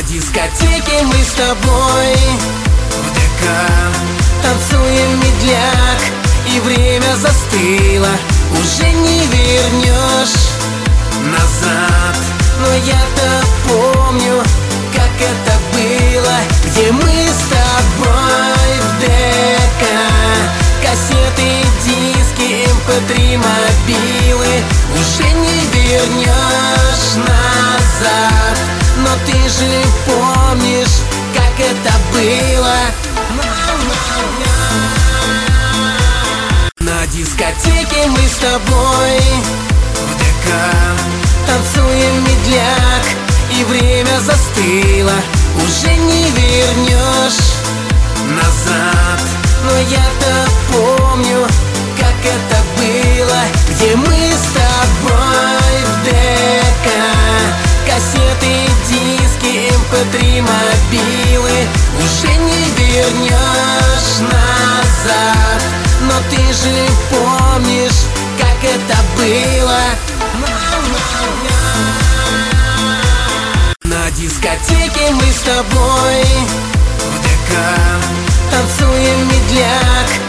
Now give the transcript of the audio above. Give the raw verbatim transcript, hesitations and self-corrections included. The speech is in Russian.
дискотеке мы с тобой в ДК танцуем медляк, и время застыло, уже не вернешь назад. Но я-то помню, как это было, где мы с тобой в ДК. Кассеты, диски, эм пэ три, мобилы, уже не вернешь назад. Но ты же помнишь, как это было. На дискотеке мы с тобой в ДК танцуем медляк, и время застыло, уже не вернешь назад. Но я-то помню, как это было, где мы с тобой в ДК. Кассеты, диски, эм пэ три, мобилы, уже не вернешь назад. Но ты же помнишь, как это было. На дискотеке мы с тобой в ДК танцуем медляк,